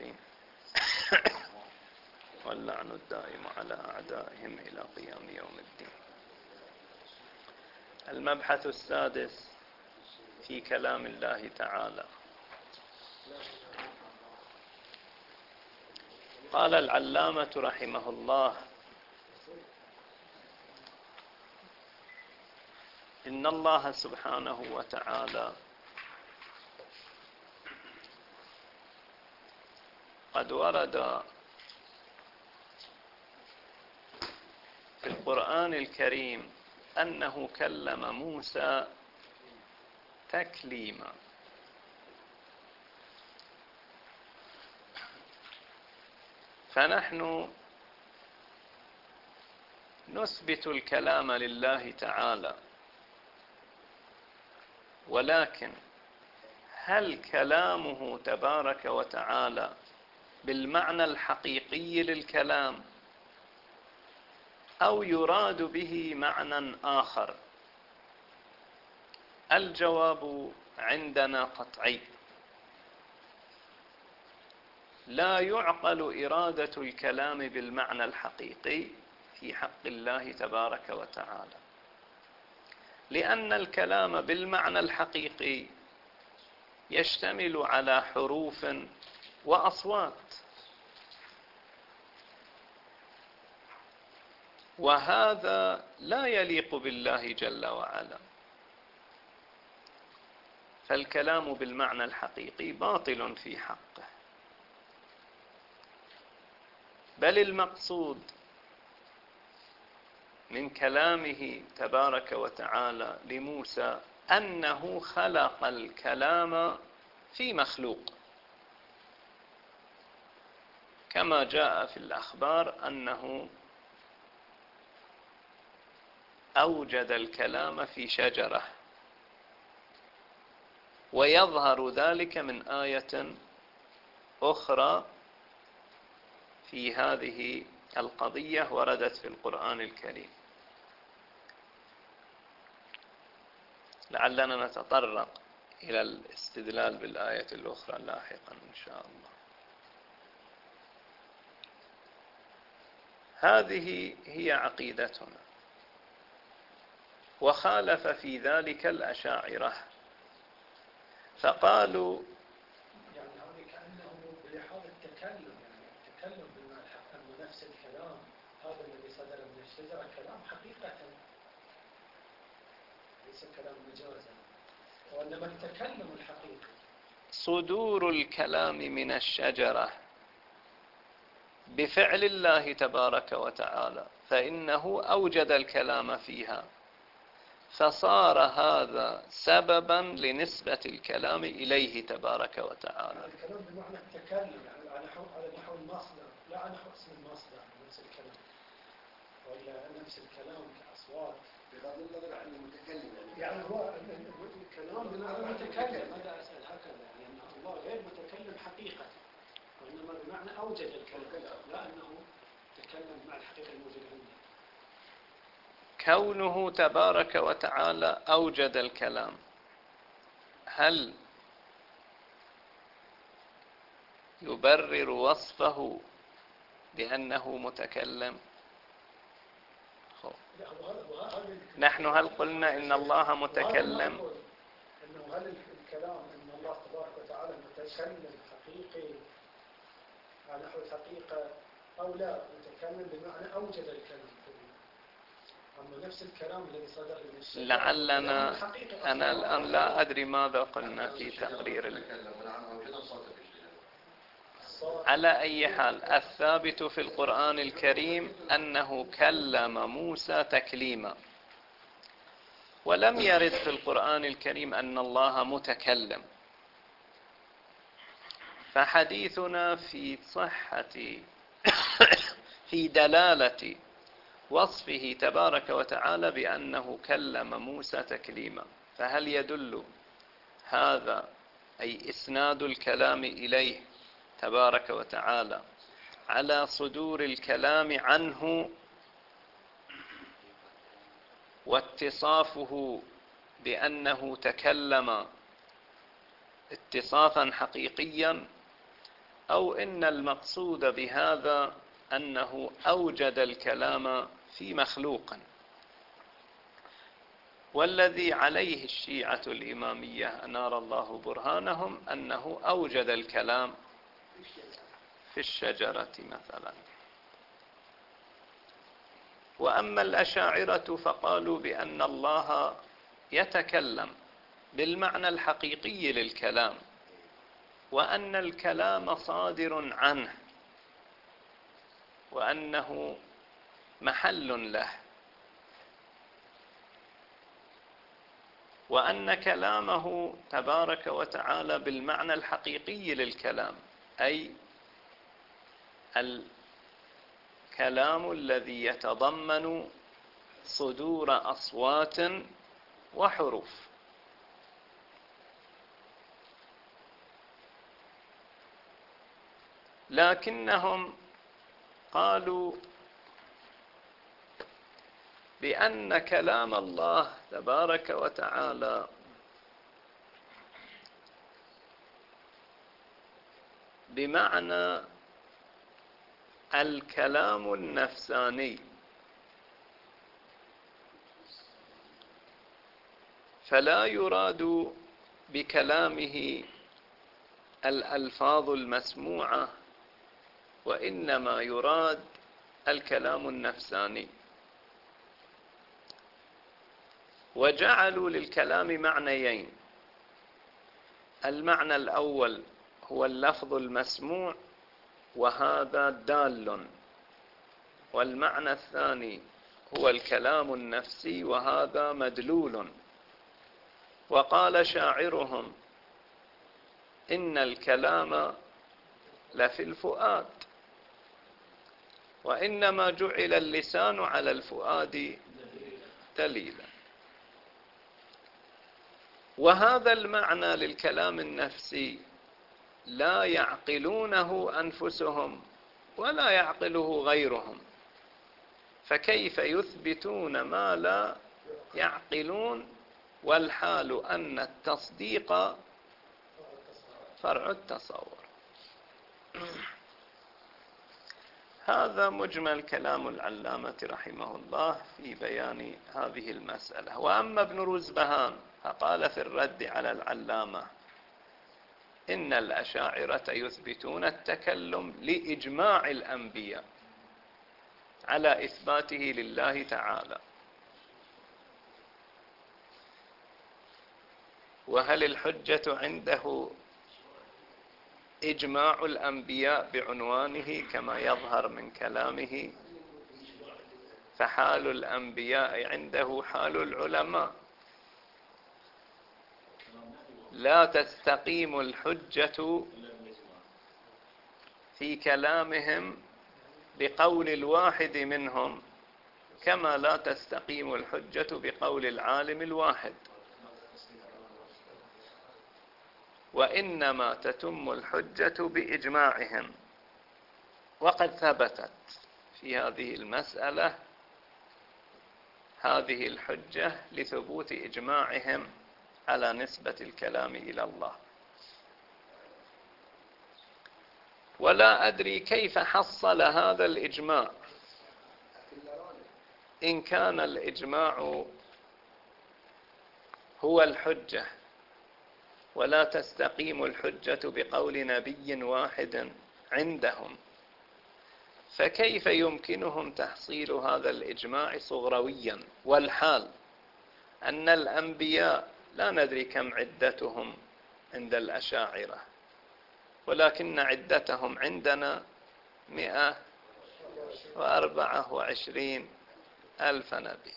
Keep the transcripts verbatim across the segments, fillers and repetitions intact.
الصالحين واللعن الدائم على أعدائهم إلى قيام يوم الدين. المبحث السادس في كلام الله تعالى. قال العلامة رحمه الله: إن الله سبحانه وتعالى قد ورد في القرآن الكريم أنه كلم موسى تكليما. فنحن نثبت الكلام لله تعالى، ولكن هل كلامه تبارك وتعالى بالمعنى الحقيقي للكلام أو يراد به معنى آخر؟ الجواب عندنا قطعي. لا يعقل إرادة الكلام بالمعنى الحقيقي في حق الله تبارك وتعالى، لأن الكلام بالمعنى الحقيقي يشتمل على حروف وأصوات، وهذا لا يليق بالله جل وعلا. فالكلام بالمعنى الحقيقي باطل في حقه، بل المقصود من كلامه تبارك وتعالى لموسى أنه خلق الكلام في مخلوق، كما جاء في الأخبار أنه أوجد الكلام في شجرة، ويظهر ذلك من آية أخرى في هذه القضية وردت في القرآن الكريم. لعلنا نتطرق إلى الاستدلال بالآية الأخرى لاحقا إن شاء الله. هذه هي عقيدتنا، وخالف في ذلك الأشاعرة فقالوا يعني هذه كأنه بلحاظ التكلم، يعني التكلم بما الحق أنه نفس الكلام هذا الذي صدر من الشجرة كلام حقيقة، ليس كلام مجازا، وإنما التكلم الحقيقي. صدور الكلام من الشجرة بفعل الله تبارك وتعالى، فإنه أوجد الكلام فيها، فصار هذا سببا لنسبة الكلام إليه تبارك وتعالى. يعني الكلام بمعنى التكلم، يعني على نحو على نحو المصدر، لا على نحو اسم المصدر نفس الكلام، ولا نفس الكلام كأصوات بغض النظر عن المتكلم. يعني هو الكلام بمعنى المتكلم، هذا أسأل هكذا، يعني أن الله غير متكلم حقيقة، وإنما بمعنى أوجد الكلام، لا أنه تكلم مع الحقيقة الموجودة عنده. كونه تبارك وتعالى أوجد الكلام، هل يبرر وصفه بأنه متكلم؟ نحن هل قلنا إن الله متكلم؟ إنه هل الكلام إن الله تبارك وتعالى متكلم حقيقي على نحو الحقيقة أو لا متكلم بمعنى أوجد الكلام؟ أما نفس الكلام الذي صدر من الشيء لعلنا أنا الآن لا أدري ماذا قلنا في تقرير الكلام. على أي حال الثابت في القرآن الكريم أنه كلم موسى تكليما، ولم يرد في القرآن الكريم أن الله متكلم. فحديثنا في صحة في دلالة وصفه تبارك وتعالى بأنه كلم موسى تكليما، فهل يدل هذا أي إسناد الكلام إليه تبارك وتعالى على صدور الكلام عنه واتصافه بأنه تكلم اتصافا حقيقيا، أو إن المقصود بهذا أنه أوجد الكلام في مخلوق، والذي عليه الشيعة الإمامية أنار الله برهانهم أنه أوجد الكلام في الشجرة مثلا. وأما الأشاعرة فقالوا بأن الله يتكلم بالمعنى الحقيقي للكلام، وأن الكلام صادر عنه، وأنه محل له، وأن كلامه تبارك وتعالى بالمعنى الحقيقي للكلام، أي الكلام الذي يتضمن صدور أصوات وحروف. لكنهم قالوا بأن كلام الله تبارك وتعالى بمعنى الكلام النفساني، فلا يراد بكلامه الألفاظ المسموعة، وإنما يراد الكلام النفساني. وجعلوا للكلام معنيين: المعنى الأول هو اللفظ المسموع وهذا دال، والمعنى الثاني هو الكلام النفسي وهذا مدلول. وقال شاعرهم: إن الكلام لفي الفؤاد، وإنما جعل اللسان على الفؤاد دليلا. وهذا المعنى للكلام النفسي لا يعقلونه أنفسهم ولا يعقله غيرهم، فكيف يثبتون ما لا يعقلون، والحال أن التصديق فرع التصور. هذا مجمل كلام العلامة رحمه الله في بيان هذه المسألة. وأما ابن روزبهان فقال في الرد على العلامة: إن الأشاعرة يثبتون التكلم لإجماع الأنبياء على إثباته لله تعالى، وهل الحجة عنده إجماع الأنبياء بعنوانه كما يظهر من كلامه؟ فحال الأنبياء عنده حال العلماء، لا تستقيم الحجة في كلامهم بقول الواحد منهم، كما لا تستقيم الحجة بقول العالم الواحد، وإنما تتم الحجة بإجماعهم. وقد ثبتت في هذه المسألة هذه الحجة لثبوت إجماعهم على نسبة الكلام إلى الله. ولا أدري كيف حصل هذا الإجماع، إن كان الإجماع هو الحجة، ولا تستقيم الحجة بقول نبي واحد عندهم، فكيف يمكنهم تحصيل هذا الإجماع صغرويا، والحال أن الأنبياء لا ندري كم عدتهم عند الأشاعرة، ولكن عدتهم عندنا مئة وأربعة وعشرين ألف نبي.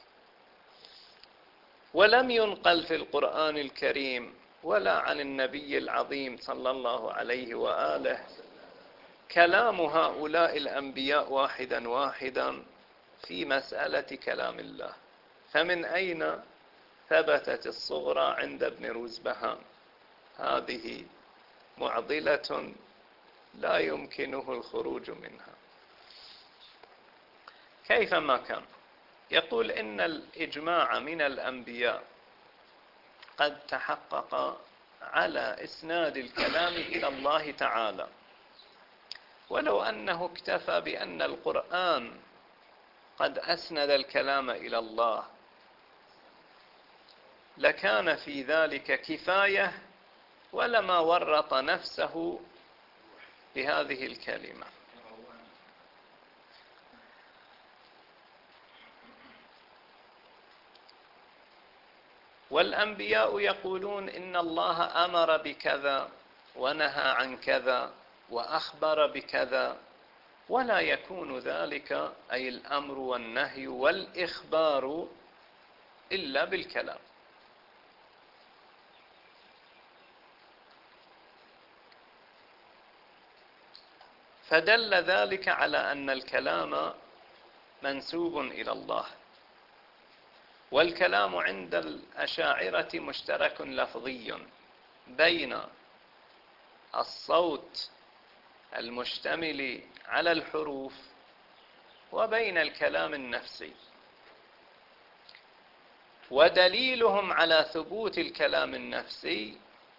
ولم ينقل في القرآن الكريم ولا عن النبي العظيم صلى الله عليه وآله كلام هؤلاء الأنبياء واحدا واحدا في مسألة كلام الله، فمن أين ثبتت الصغرى عند ابن روزبهان؟ هذه معضلة لا يمكنه الخروج منها كيفما كان. يقول إن الإجماع من الأنبياء قد تحقق على إسناد الكلام إلى الله تعالى، ولو أنه اكتفى بأن القرآن قد أسند الكلام إلى الله لكان في ذلك كفاية، ولما ورط نفسه بهذه الكلمة. والأنبياء يقولون إن الله أمر بكذا ونهى عن كذا وأخبر بكذا، ولا يكون ذلك أي الأمر والنهي والإخبار إلا بالكلام. فدل ذلك على أن الكلام منسوب إلى الله. والكلام عند الأشاعرة مشترك لفظي بين الصوت المشتمل على الحروف وبين الكلام النفسي. ودليلهم على ثبوت الكلام النفسي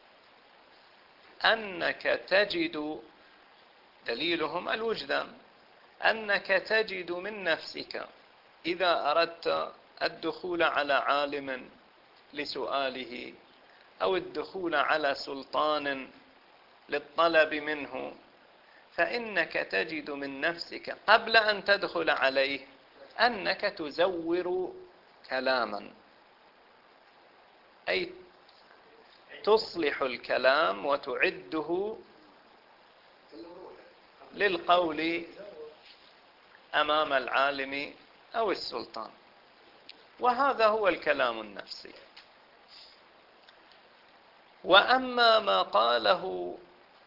أنك تجد، دليلهم الوجدان، أنك تجد من نفسك إذا أردت الدخول على عالم لسؤاله أو الدخول على سلطان للطلب منه، فإنك تجد من نفسك قبل أن تدخل عليه أنك تزور كلاما، أي تصلح الكلام وتعده للقول أمام العالم أو السلطان. وهذا هو الكلام النفسي. وأما ما قاله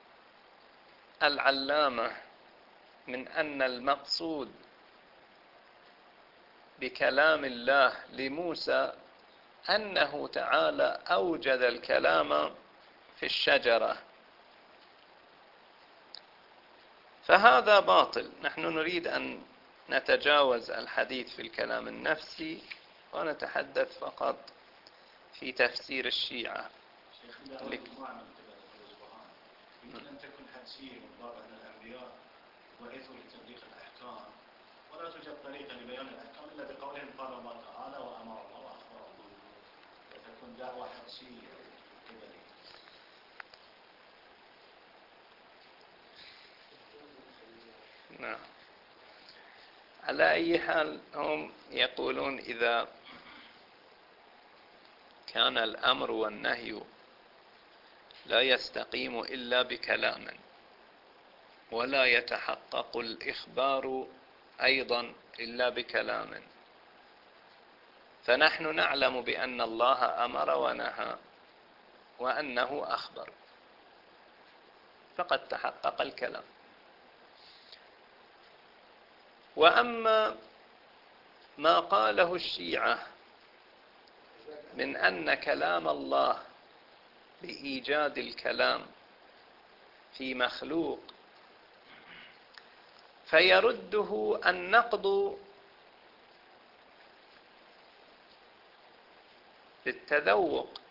العلامة من أن المقصود بكلام الله لموسى أنه تعالى أوجد الكلام في الشجرة، فهذا باطل. نحن نريد أن نتجاوز الحديث في الكلام النفسي ونتحدث فقط في تفسير الشيعة. لك يمكن أن تكون حدسية من باب أن الأنبياء بعثوا لتطبيق الأحكام، ولا توجد طريقة لبيان الأحكام إلا بقولهم قال الله تعالى وأمر الله وأخبر الله، فتكون دعوة حدسية قبلية. نعم. على أي حال هم يقولون إذا كان الأمر والنهي لا يستقيم إلا بكلام، ولا يتحقق الإخبار أيضا إلا بكلام، فنحن نعلم بأن الله أمر ونهى وأنه أخبر، فقد تحقق الكلام. وأما ما قاله الشيعة من أن كلام الله بإيجاد الكلام في مخلوق، فيرده النقد بالتذوق،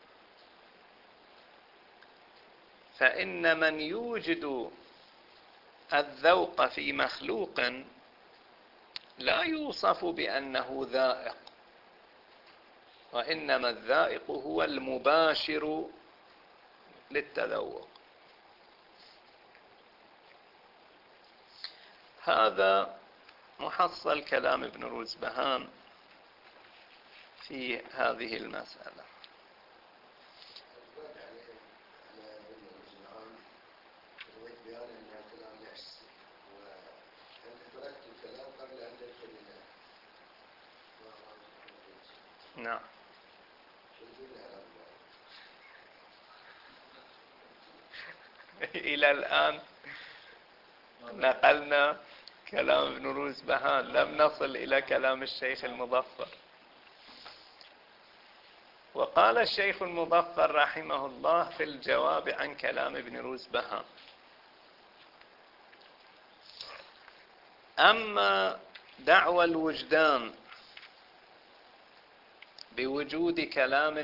فإن من يوجد الذوق في مخلوق لا يوصف بأنه ذائق، وإنما الذائق هو المباشر للتذوق. هذا محصل كلام ابن روزبهان في هذه المسألة. نعم. إلى الآن نقلنا كلام ابن روزبهان، لم نصل إلى كلام الشيخ المظفر. وقال الشيخ المظفر رحمه الله في الجواب عن كلام ابن روزبهان: أما دعوى الوجدان بوجود كلام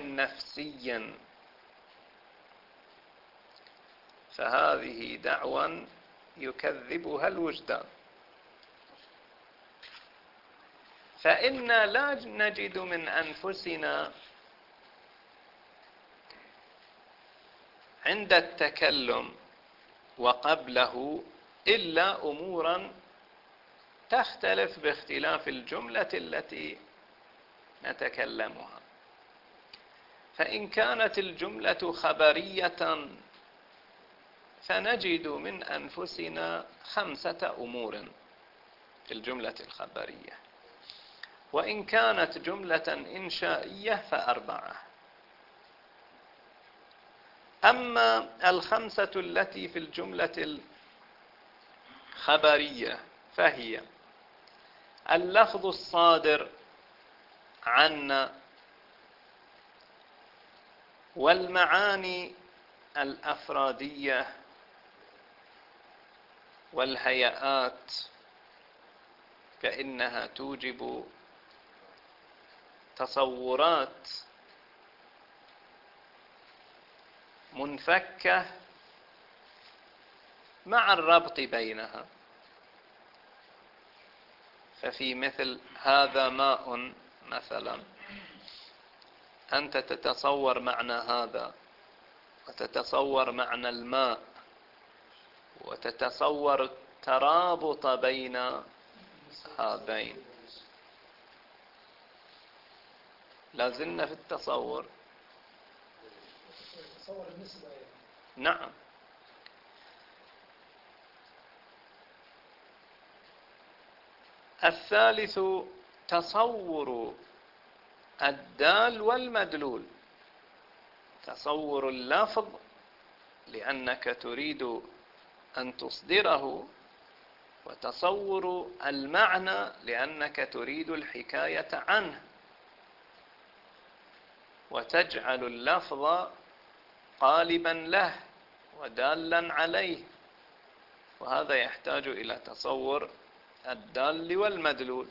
نفسي فهذه دعوى يكذبها الوجدان. فإنا لا نجد من أنفسنا عند التكلم وقبله إلا أمورا تختلف باختلاف الجملة التي نتكلمها. فإن كانت الجملة خبرية فنجد من أنفسنا خمسة أمور في الجملة الخبرية، وإن كانت جملة إنشائية فأربعة. أما الخمسة التي في الجملة الخبرية فهي اللفظ الصادر عنا، والمعاني الأفرادية، والهيئات، فإنها توجب تصورات منفكة مع الربط بينها. ففي مثل هذا ماء مثلا، أنت تتصور معنى هذا، وتتصور معنى الماء، وتتصور ترابط بين هذين. لازلنا في التصور. نعم. الثالث تصور الدال والمدلول، تصور اللفظ لأنك تريد أن تصدره، وتصور المعنى لأنك تريد الحكاية عنه، وتجعل اللفظ قالبا له ودالا عليه، وهذا يحتاج إلى تصور الدال والمدلول.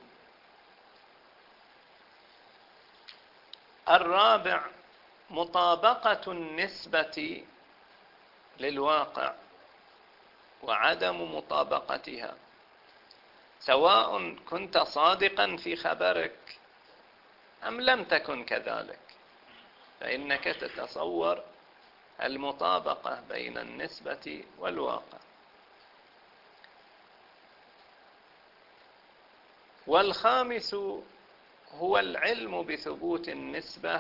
الرابع مطابقة النسبة للواقع وعدم مطابقتها، سواء كنت صادقا في خبرك أم لم تكن كذلك، فإنك تتصور المطابقة بين النسبة والواقع. والخامس هو العلم بثبوت النسبة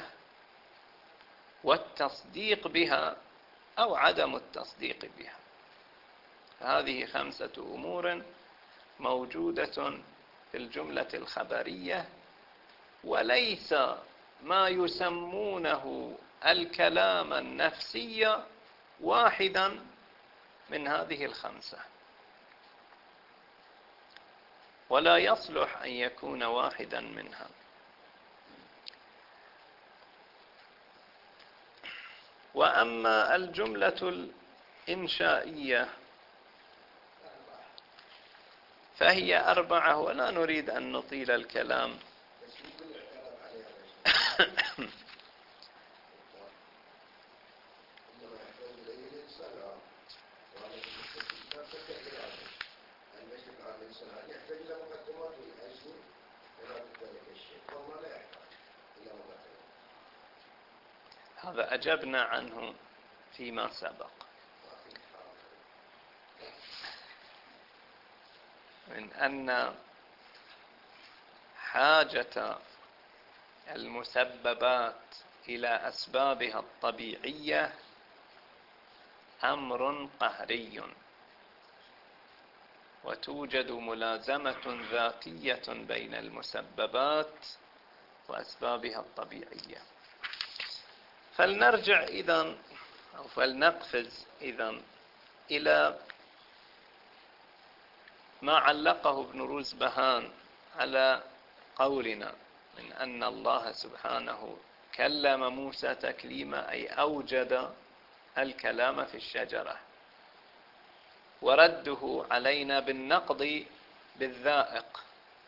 والتصديق بها أو عدم التصديق بها. هذه خمسة أمور موجودة في الجملة الخبرية، وليس ما يسمونه الكلام النفسي واحدا من هذه الخمسة، ولا يصلح أن يكون واحدا منها. وأما الجملة الإنشائية فهي أربعة، ولا نريد أن نطيل الكلام. هذا أجبنا عنه فيما سبق، من أن حاجة المسببات إلى أسبابها الطبيعية أمر قهري، وتوجد ملازمة ذاتية بين المسببات وأسبابها الطبيعية. فلنرجع إذن أو فلنقفز إذن إلى ما علقه ابن روزبهان على قولنا من أن الله سبحانه كلم موسى تكليما، أي أوجد الكلام في الشجرة، ورده علينا بالنقض بالذائق.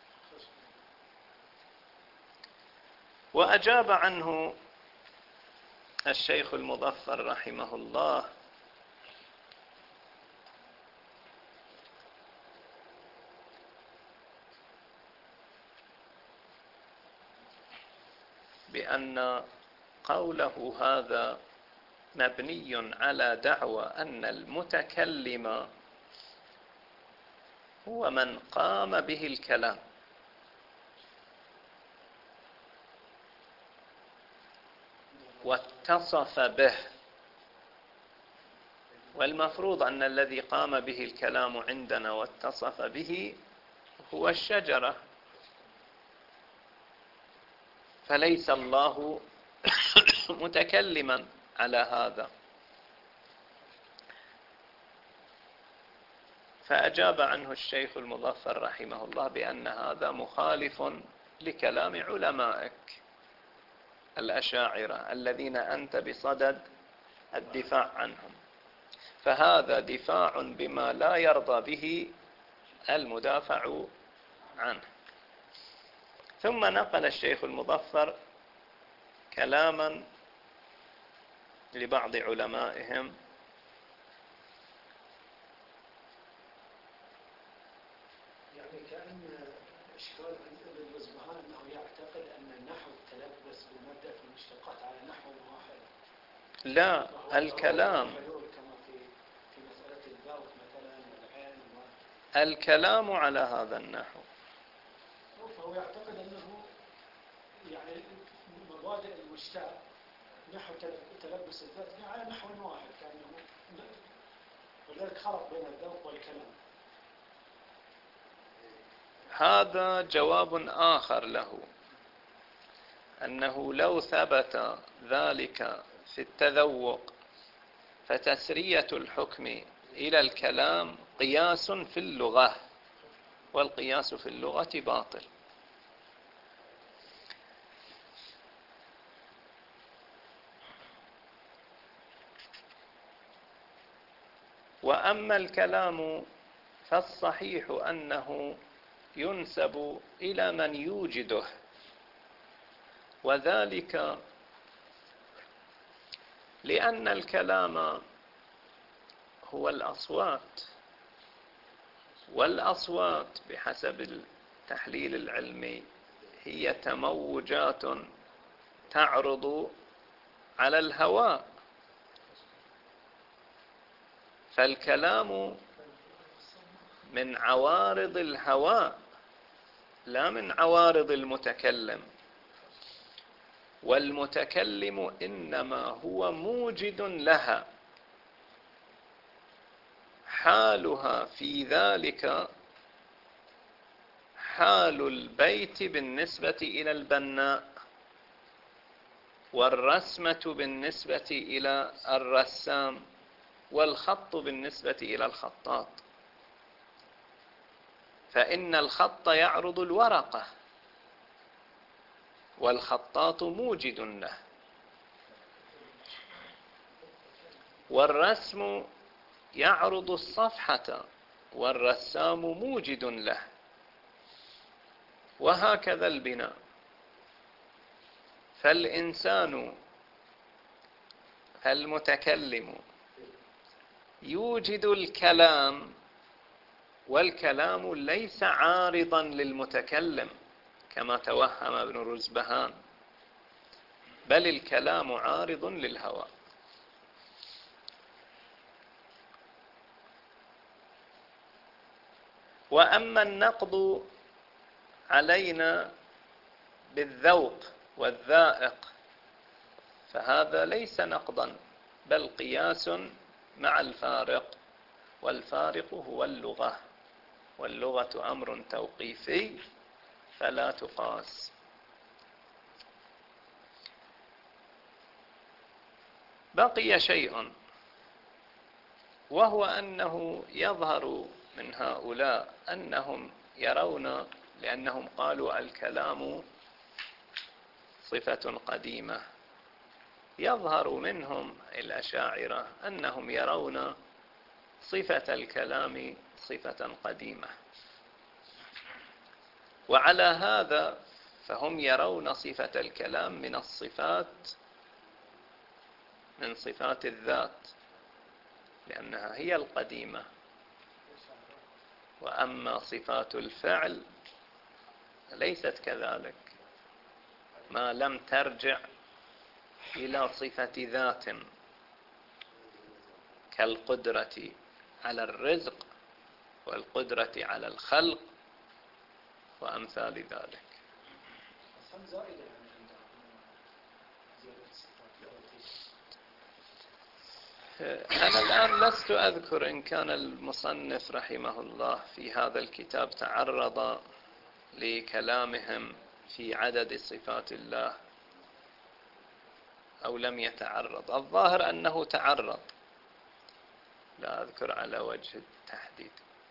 وأجاب عنه الشيخ المظفر رحمه الله بأن قوله هذا مبني على دعوى أن المتكلم هو من قام به الكلام، واتصف به، والمفروض أن الذي قام به الكلام عندنا واتصف به هو الشجرة، فليس الله متكلما على هذا. فأجاب عنه الشيخ المظفر رحمه الله بأن هذا مخالف لكلام علمائك الأشاعرة الذين أنت بصدد الدفاع عنهم، فهذا دفاع بما لا يرضى به المدافع عنه. ثم نقل الشيخ المظفر كلاما لبعض علمائهم يعني كأن إشكال عند ابن الأصبهاني أنه يعتقد أن النحو التلبس بمبدأ المشتقات على نحو واحد. لا، الكلام كما في في مسألة الذوق مثلا والعين الكلام على هذا النحو. فهو يعتقد أنه يعني مبادئ المشتق نحو تلبس الذات على نحو واحد، كأنه ولذلك خلط بين الذوق والكلام. هذا جواب آخر له، أنه لو ثبت ذلك في التذوق فتسرية الحكم إلى الكلام قياس في اللغة، والقياس في اللغة باطل. وأما الكلام فالصحيح أنه ينسب إلى من يوجده، وذلك لأن الكلام هو الأصوات، والأصوات بحسب التحليل العلمي هي تموجات تعرض على الهواء، فالكلام من عوارض الهواء لا من عوارض المتكلم، والمتكلم إنما هو موجد لها، حالها في ذلك حال البيت بالنسبة إلى البناء، والرسمة بالنسبة إلى الرسام، والخط بالنسبة إلى الخطاط. فإن الخط يعرض الورقة، والخطاط موجد له، والرسم يعرض الصفحة، والرسام موجد له، وهكذا البناء. فالإنسان المتكلم يوجد الكلام، والكلام ليس عارضا للمتكلم كما توهم ابن رزبهان، بل الكلام عارض للهواء. وأما النقد علينا بالذوق والذائق فهذا ليس نقضا، بل قياس مع الفارق، والفارق هو اللغة، واللغة أمر توقيفي فلا تقاس. بقي شيء، وهو أنه يظهر من هؤلاء أنهم يرون، لأنهم قالوا الكلام صفة قديمة، يظهر منهم الأشاعرة أنهم يرون صفة الكلام صفة قديمة، وعلى هذا فهم يرون صفة الكلام من الصفات من صفات الذات، لأنها هي القديمة. وأما صفات الفعل ليست كذلك، ما لم ترجع إلى صفة ذات كالقدرة على الرزق والقدرة على الخلق وأمثال ذلك. أنا الآن لست أذكر إن كان المصنف رحمه الله في هذا الكتاب تعرض لكلامهم في عدد صفات الله أو لم يتعرض. الظاهر أنه تعرض، لا أذكر على وجه التحديد.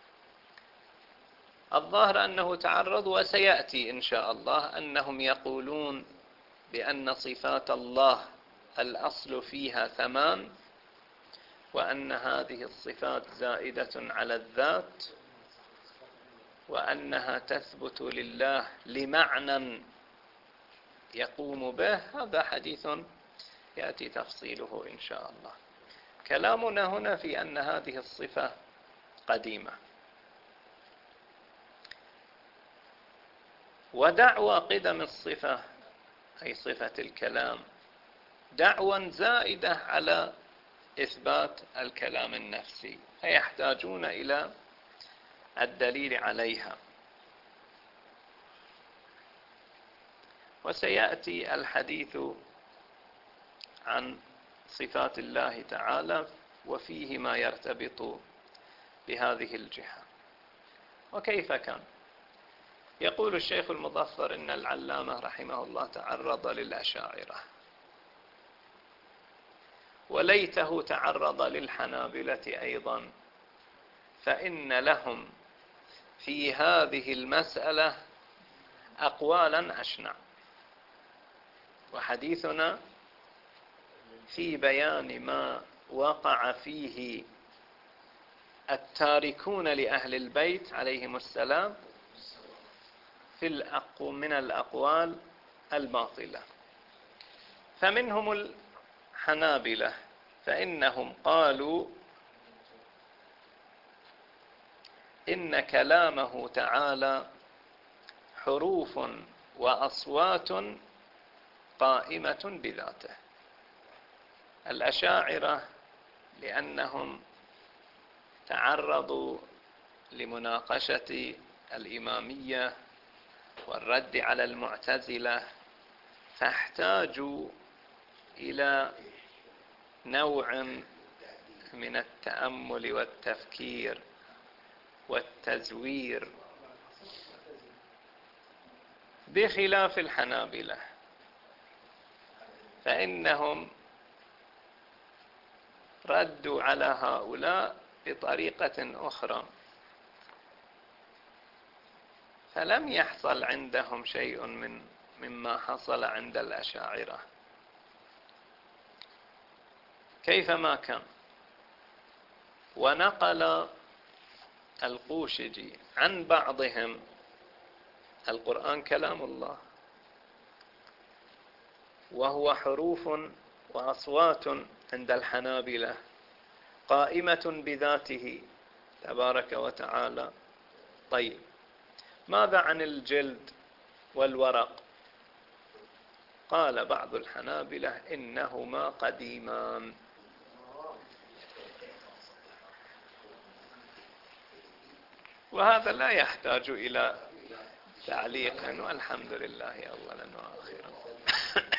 الظاهر أنه تعرض، وسيأتي إن شاء الله أنهم يقولون بأن صفات الله الأصل فيها ثمان، وأن هذه الصفات زائدة على الذات، وأنها تثبت لله لمعنى يقوم به. هذا حديث يأتي تفصيله إن شاء الله. كلامنا هنا في أن هذه الصفة قديمة، ودعوى قدم الصفة أي صفة الكلام دعوى زائدة على إثبات الكلام النفسي، فيحتاجون إلى الدليل عليها. وسيأتي الحديث عن صفات الله تعالى وفيه ما يرتبط بهذه الجهة. وكيف كان؟ يقول الشيخ المظفر إن العلامة رحمه الله تعرض للأشاعرة، وليته تعرض للحنابلة أيضا، فإن لهم في هذه المسألة أقوالا أشنع. وحديثنا في بيان ما وقع فيه التاركون لأهل البيت عليهم السلام في الأقو من الأقوال الباطلة. فمنهم الحنابلة فإنهم قالوا إن كلامه تعالى حروف وأصوات قائمة بذاته. الأشاعرة لأنهم تعرضوا لمناقشة الإمامية والرد على المعتزلة، فاحتاجوا إلى نوع من التأمل والتفكير والتزوير، بخلاف الحنابلة فإنهم ردوا على هؤلاء بطريقة أخرى، فلم يحصل عندهم شيء من مما حصل عند الأشاعرة. كيفما كان، ونقل القوشجي عن بعضهم القرآن كلام الله، وهو حروف وأصوات عند الحنابلة قائمة بذاته تبارك وتعالى. طيب، ماذا عن الجلد والورق؟ قال بعض الحنابلة إنهما قديمان. وهذا لا يحتاج إلى تعليق، والحمد لله أولا وآخرا.